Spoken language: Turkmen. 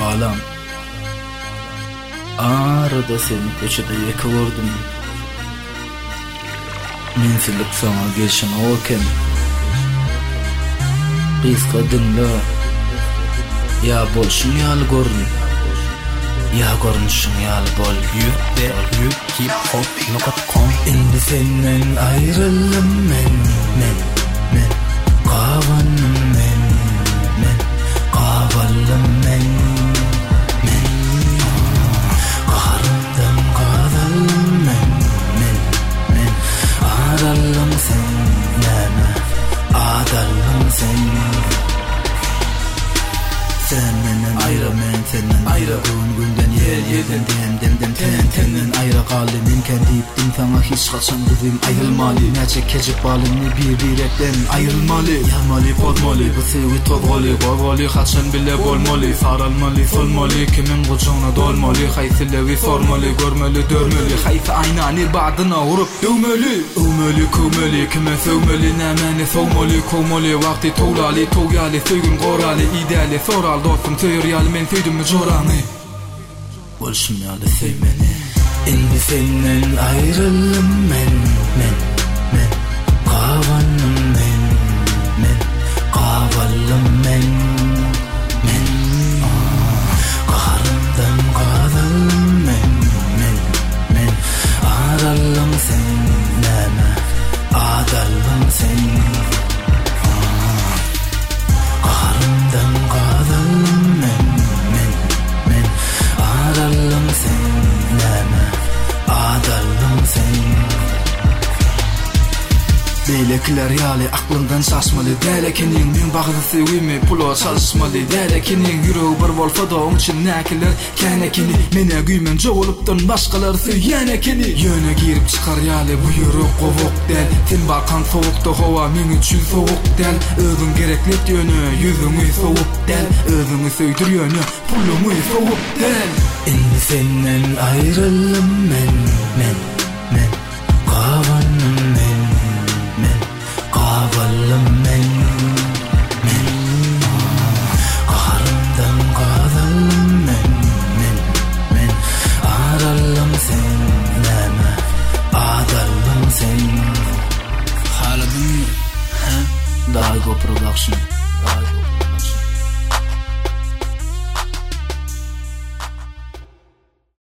Balam, arada seni köşede yakalardım. Mensilik sana gelşin oken. Kız kadınla ya bolşun yal gorun, ya gorunşun yal bol. Yük hip hop.com. Endi senden ayrıldım men kavanım men kavallım men qarımdan qadallım men arallım sen näme adallım sen menden ayrı men senden ayrı günden yerden demden tenden ayrı qaldım imkan deyipdim sana hiç kaçan bizim ayrılmalı neçe kecik balımni bir etden ayrılmalı yamalı podmalı bu sevgi tozgalı qorgalı kaçan bile bolmalı saralmalı solmalı kimin kucağına dolmalı haysilevi sormalı görmeli dörmeli haysi aynani ba'dına vurup dövmeli kömeli kime sövmeli nemeni soğmalı kovmalı vakti toğlalı toğyalı söygün qoralı ideali soral dostum söyriyal men söydüm mü coranı bolşun yalı sevmeni. Endi senden ayrıldım men kavanım men kavallım men qarımdan qadallım men arallım sen näme adallım sen qarımdan qadallım men arallım sen näme adallım sen Belekler yali aklından şaşmalı Delekinin min bağlı sevimi pulo çalışmalı Delekinin yüreği bir bolsa da onun için näkiler Känekini mene güymen joğulupdan başkalar söyyenekini Yöne girip çıkar yali bu yürek kovuk del Sen bakan soğukta hava min üçün soğuk del Özün gereklet yönü yüzünü soğuk del Özünü söydür yönü pulumu soğuk del Endi senden ayrıldım men kavanım men kavallım men qarımdan qadallım men arallım sen näme adallım sen Haladın Daigo Production